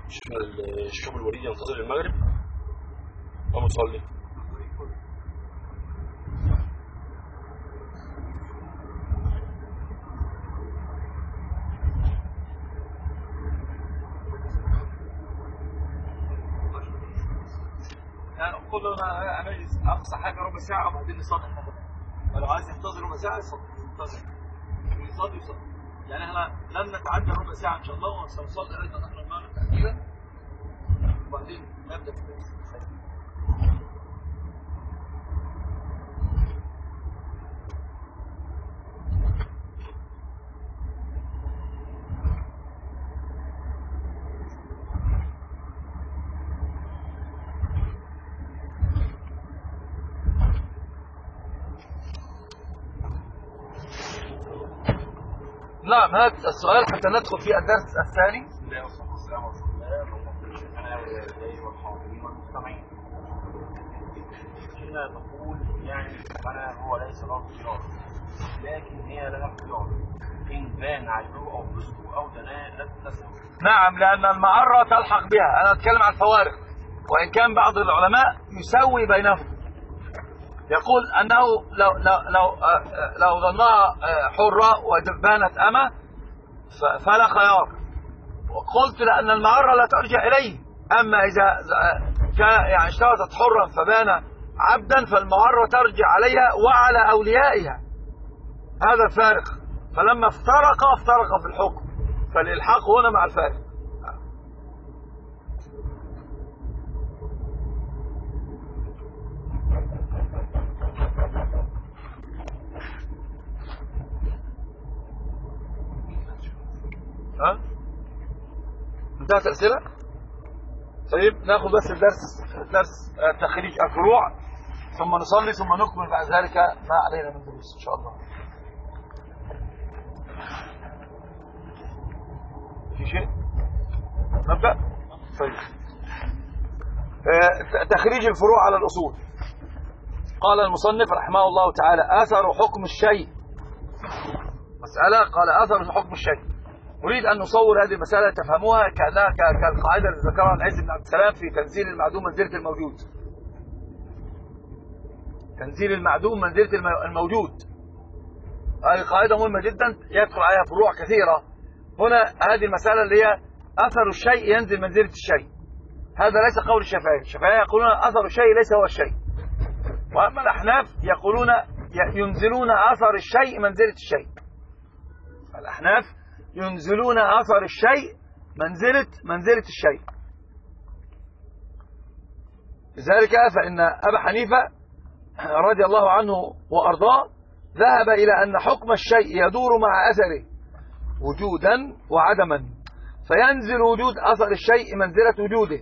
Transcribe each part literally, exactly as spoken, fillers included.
الشوب الوريد ينتظر المغرب ومصلي. يعني قول له انا انا اقصى حاجه ربع ساعه وبعدين نصلي المغرب. فلو عايز ينتظر ربع ساعه ينتظر يصلي يصلي. يعني احنا لن نتعدى ربع ساعه ان شاء الله وسنصلي ايضا نحن المغرب تاخيرا وبعدين نبدا في الدرس. نعم، هذا السؤال حتى ندخل في الدرس الثاني. بسم الله والصلاه والسلام على رسول الله اللهم صل على والديه والحاضرين والمستمعين. هنا نقول يعني انا هو ليس له اختيار لكن هي لها اختيار ان بان عيبه او فسقه او دناء لا تتسع. نعم، لأن المعرة تلحق بها. أنا أتكلم عن الفوارق، وإن كان بعض العلماء يسوي بينهم، يقول أنه لو لو لو لو ظنها حرة وبانت أمة فلا خيار. وقلت لأن المعرة لا ترجع إليه، أما إذا يعني اشترطت حرا فبان عبدا فالمعرة ترجع عليها وعلى أوليائها. هذا الفارق. فلما افترق افترق في الحكم، فالإلحاق هنا مع الفارق. ها؟ انتهت الأسئلة؟ طيب ناخذ بس الدرس درس تخريج الفروع ثم نصلي ثم نكمل بعد ذلك ما علينا من دروس إن شاء الله. في شيء؟ نبدأ؟ طيب. تخريج الفروع على الأصول. قال المصنف رحمه الله تعالى: أثر حكم الشيء. مسألة قال أثر حكم الشيء. نريد أن نصور هذه المسألة تفهموها كأنها كالقاعدة التي ذكرها العز بن عبد السلام في تنزيل المعدوم منزلة الموجود. تنزيل المعدوم منزلة الموجود. هذه قاعدة مهمة جدا يدخل عليها فروع كثيرة. هنا هذه المسألة اللي هي أثر الشيء ينزل منزلة الشيء. هذا ليس قول الشافعية. الشافعية يقولون أثر الشيء ليس هو الشيء. وأما الأحناف يقولون ينزلون أثر الشيء منزلة الشيء. الأحناف ينزلون أثر الشيء منزلة منزلة الشيء. لذلك فإن أبا حنيفة رضي الله عنه وأرضاه ذهب إلى أن حكم الشيء يدور مع أثره وجودا وعدما، فينزل وجود أثر الشيء منزلة وجوده.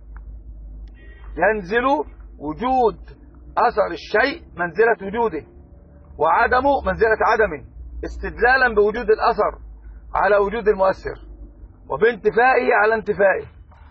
ينزل وجود أثر الشيء منزلة وجوده وعدمه منزلة عدمه، استدلالا بوجود الأثر على وجود المؤثر وبانتفائه على انتفائه.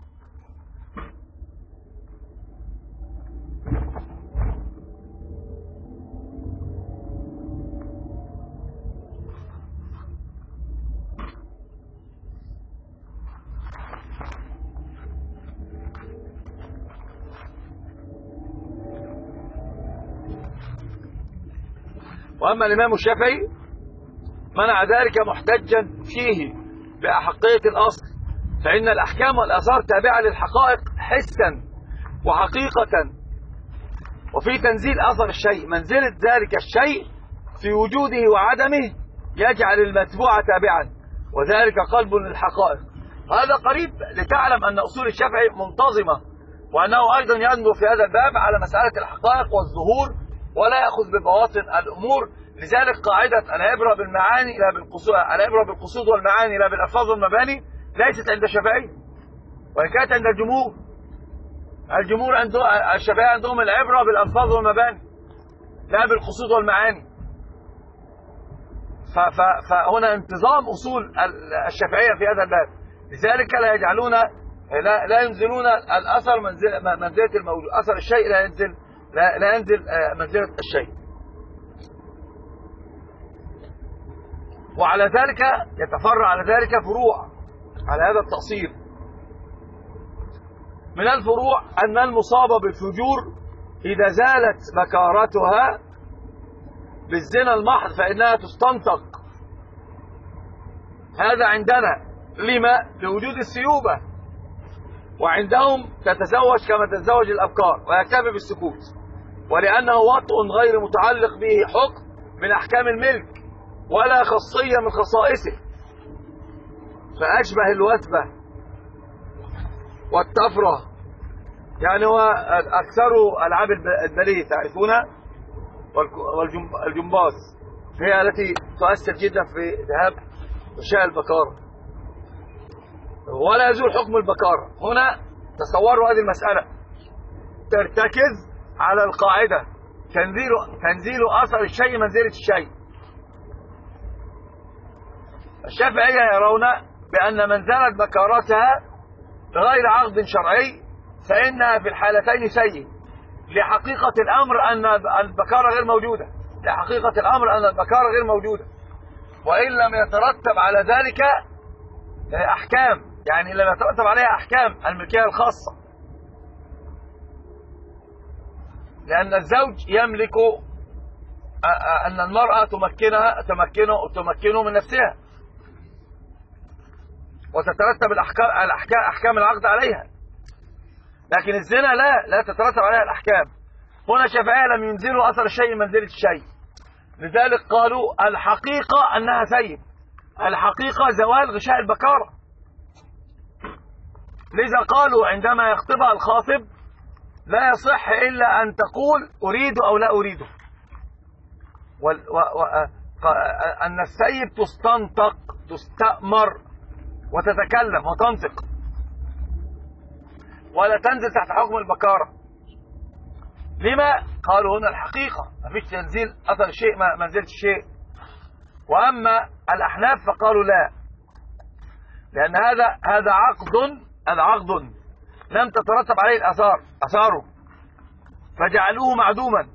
وأما الإمام الشافعي منع ذلك محتجا فيه بأحقية الأصل، فإن الأحكام والآثار تابعة للحقائق حسا وحقيقة، وفي تنزيل أثر الشيء منزلة ذلك الشيء في وجوده وعدمه يجعل المتبوع تابعا، وذلك قلب للحقائق. هذا قريب لتعلم أن أصول الشافعي منتظمة، وأنه أيضا ينظر في هذا الباب على مسألة الحقائق والظهور ولا يأخذ ببواطن الأمور. لذلك قاعدة العبرة بالمعاني لا بالقصود، العبرة بالقصود والمعاني لا بالألفاظ والمباني ليست عند الشافعي، وإن كانت عند الجمهور. الجمهور عندهم الشافعي عندهم العبرة بالألفاظ والمباني لا بالقصود والمعاني. فهنا انتظام أصول الشافعية في هذا الباب. لذلك لا يجعلون لا, لا ينزلون الأثر منزل منزلة الموجود. أثر الشيء لا ينزل لا, لا ينزل منزلة الشيء. وعلى ذلك يتفرع على ذلك فروع على هذا التأصيل. من الفروع أن المصابة بالفجور إذا زالت بكارتها بالزنا المحض فإنها تستنطق. هذا عندنا لما؟ لوجود السيوبة، وعندهم تتزوج كما تتزوج الأبكار ويكتفي بالسكوت، ولأنه وطء غير متعلق به حكم من أحكام الملك ولا خاصية من خصائصه، فأشبه الوثبة والطفرة. يعني هو أكثر ألعاب الباليه تعرفونها، والجمباز هي التي تؤثر جدا في ذهاب غشاء البكارة، ولا يزول حكم البكارة. هنا تصوروا هذه المسألة ترتكز على القاعدة تنزيل تنزيل أثر الشيء منزلة الشيء. الشافعية يرون بأن منزلة بكارتها بغير عقد شرعي فإنها في الحالتين سيء، لحقيقة الأمر أن البكارة غير موجودة، لحقيقة الأمر أن البكارة غير موجودة، وإن لم يترتب على ذلك أحكام، يعني لم يترتب عليها أحكام الملكية الخاصة، لأن الزوج يملك أن المرأة تمكنها تمكنه تمكنه من نفسها، وتترتب الأحكام الأحكام أحكام العقد عليها، لكن الزنا لا لا تترتب عليها الأحكام. هنا الشافعية لم ينزلوا أثر الشيء منزلة الشيء، لذلك قالوا الحقيقة أنها سيب، الحقيقة زوال غشاء البكارة. لذا قالوا عندما يخطبها الخاطب لا يصح إلا أن تقول أريد أو لا أريده، أن السيب تستنطق تستأمر وتتكلم وتنطق، ولا تنزل تحت حكم البكارة. لما؟ قالوا هنا الحقيقة ما فيش تنزيل أثر الشيء ما نزلت الشيء. وأما الأحناف فقالوا لا، لأن هذا هذا عقد هذا عقد لم تترتب عليه الآثار أثاره، فجعلوه معدوما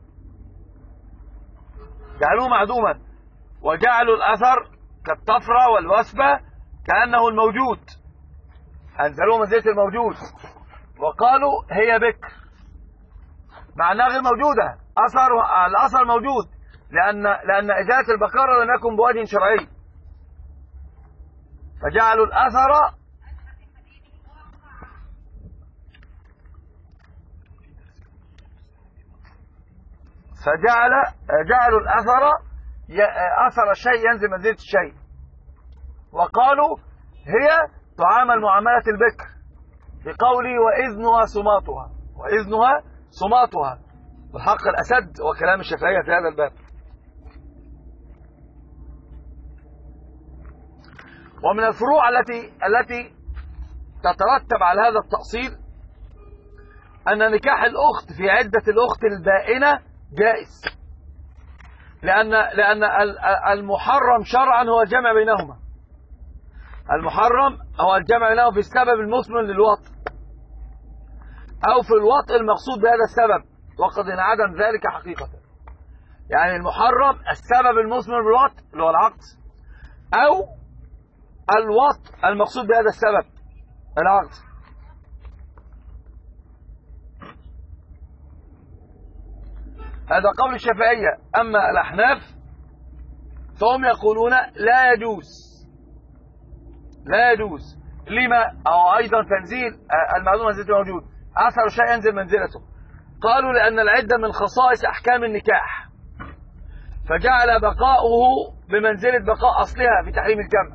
جعلوه معدوما وجعلوا الأثر كالطفرة والوثبة كأنه الموجود، أنزلوه منزلة الموجود، وقالوا هي بكر مع أنها غير موجودة، أثر الأثر موجود، لأن لأن إزالة البكارة لم يكن بوجه شرعي، فجعلوا الأثر فجعل جعلوا الأثر أثر الشيء ينزل منزلة الشيء، وقالوا هي تعامل معاملة البكر بقوله وإذنها صماتها وإذنها صماتها، والحق الأسد وكلام الشافعية في هذا الباب. ومن الفروع التي التي تترتب على هذا التأصيل أن نكاح الأخت في عدة الأخت البائنة جائز، لأن لأن المحرم شرعا هو الجمع بينهما، المحرم هو الجمع بينهما في السبب المثمر للوطء أو في الوطء المقصود بهذا السبب، وقد انعدم ذلك حقيقة. يعني المحرم السبب المثمر بالوطء اللي هو العقد، أو الوطء المقصود بهذا السبب العقد. هذا قول الشافعية. أما الأحناف فهم يقولون لا يجوز لا يجوز لما؟ أو أيضا تنزيل المعلوم منزلته موجود، أثر الشيء ينزل منزلته. قالوا لأن العدة من خصائص أحكام النكاح، فجعل بقاؤه بمنزلة بقاء أصلها في تحريم الجمع.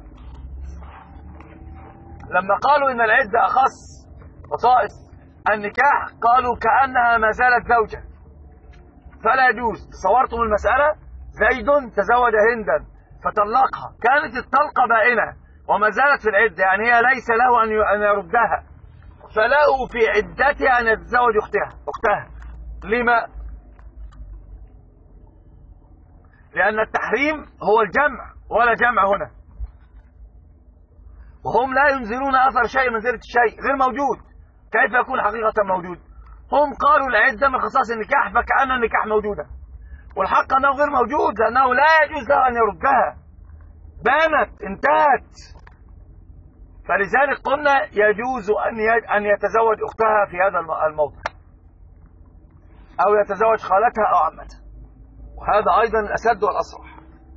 لما قالوا إن العدة أخص خصائص النكاح قالوا كأنها ما زالت زوجة، فلا يجوز. تصورتم المسألة؟ زيد تزوج هندا فطلقها، كانت الطلقة بائنة وما زالت في العدة، يعني هي ليس له أن يردها، فله في عدتها أن يتزوج أختها أختها لما؟ لأن التحريم هو الجمع ولا جمع هنا، وهم لا ينزلون أثر شيء منزلة الشيء غير موجود، كيف يكون حقيقة موجود؟ هم قالوا العدة من خصائص النكاح فكأن النكاح موجودة، والحق أنه غير موجود، لأنه لا يجوز له أن يردها، بانت انتهت. فلذلك قلنا يجوز أن أن يتزوج أختها في هذا الموضع، أو يتزوج خالتها أو عمتها، وهذا أيضا الأسد والأصرح.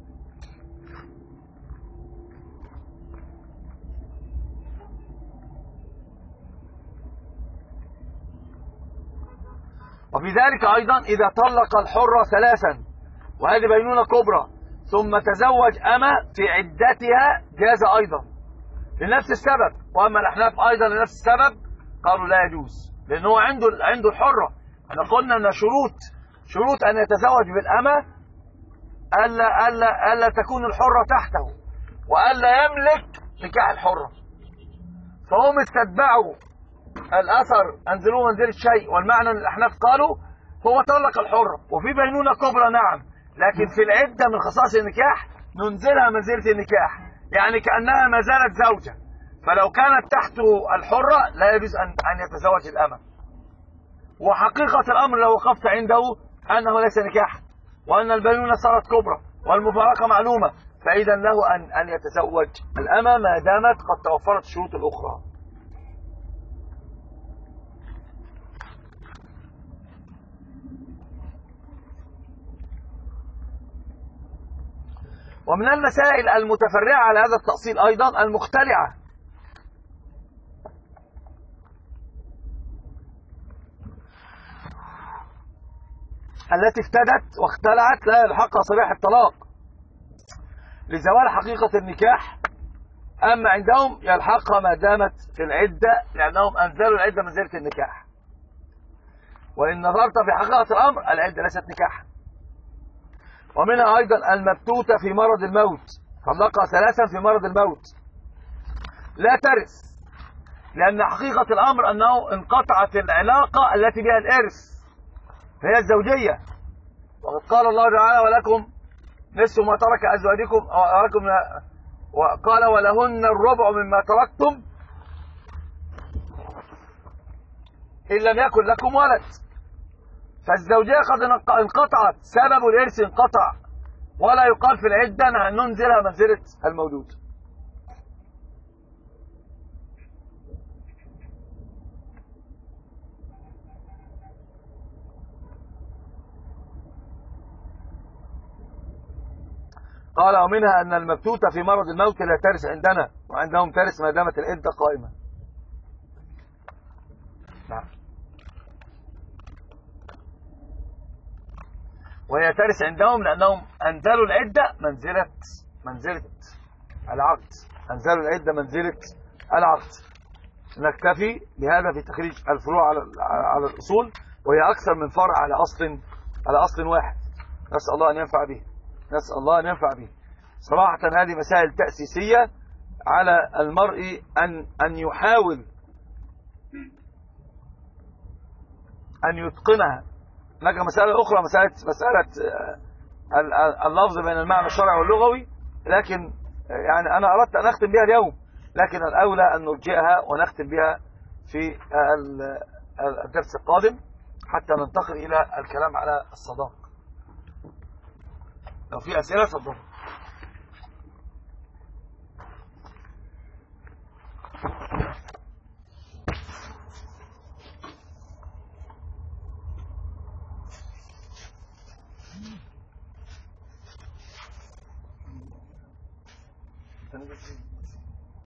وفي ذلك أيضا إذا طلق الحرة ثلاثا وهذه بينونة كبرى ثم تزوج أمة في عدتها جاز أيضا لنفس السبب. وأما الأحناف أيضا لنفس السبب قالوا لا يجوز، لأنه عنده عنده الحرة. احنا قلنا أن شروط شروط أن يتزوج بالأمة ألا ألا ألا تكون الحرة تحته وألا يملك نكاح الحرة. فهم استتبعوا الأثر أنزلوه منزل الشيء، والمعنى أن الأحناف قالوا هو طلق الحرة وفي بينونة كبرى نعم، لكن في العدة من خصائص النكاح ننزلها منزلة النكاح، يعني كأنها ما زالت زوجة. فلو كانت تحته الحرة لا يجوز أن أن يتزوج الأمة. وحقيقة الأمر لو وقفت عنده أنه ليس نكاح، وأن البينونة صارت كبرى والمفارقة معلومة، فإذا له أن أن يتزوج الأمة ما دامت قد توفرت الشروط الأخرى. ومن المسائل المتفرعة على هذا التأصيل أيضا المختلعة، التي افتدت واختلعت لا يلحقها صريح الطلاق لزوال حقيقة النكاح، أما عندهم يلحقها ما دامت في العدة، لأنهم أنزلوا العدة منزلة النكاح. وإن نظرت في حقيقة الأمر العدة ليست نكاحا. ومنها أيضا المبتوتة في مرض الموت، طلقها ثلاثا في مرض الموت لا ترث، لأن حقيقة الأمر أنه انقطعت العلاقة التي بها الإرث فهي الزوجية. وقد قال الله تعالى ولكم نصف ما ترك أزواجكم ولكم، وقال ولهن الربع مما تركتم إن لم يكن لكم ولد. فالزوجية قد انقطعت، سبب الإرث انقطع، ولا يقال في العدة ننزلها منزلة المولود. قال ومنها أن المبتوتة في مرض الموت لا ترث عندنا، وعندهم ترث ما دامت العدة قائمة. نعم. وهي ترث عندهم لأنهم أنزلوا العدة منزلة منزلة العقد، أنزلوا العدة منزلة العقد. نكتفي بهذا في تخريج الفروع على على الأصول، وهي أكثر من فرع على أصل على أصل واحد. نسأل الله أن ينفع به، نسأل الله أن ينفع به. صراحة هذه مسائل تأسيسية على المرء أن أن يحاول أن يتقنها. هناك مسألة أخرى، مسألة مسألة اللفظ بين المعنى الشرعي واللغوي، لكن يعني أنا أردت أن أختم بها اليوم، لكن الأولى أن نرجئها ونختم بها في الدرس القادم حتى ننتقل إلى الكلام على الصداق. لو في أسئلة تفضلوا. Thank you.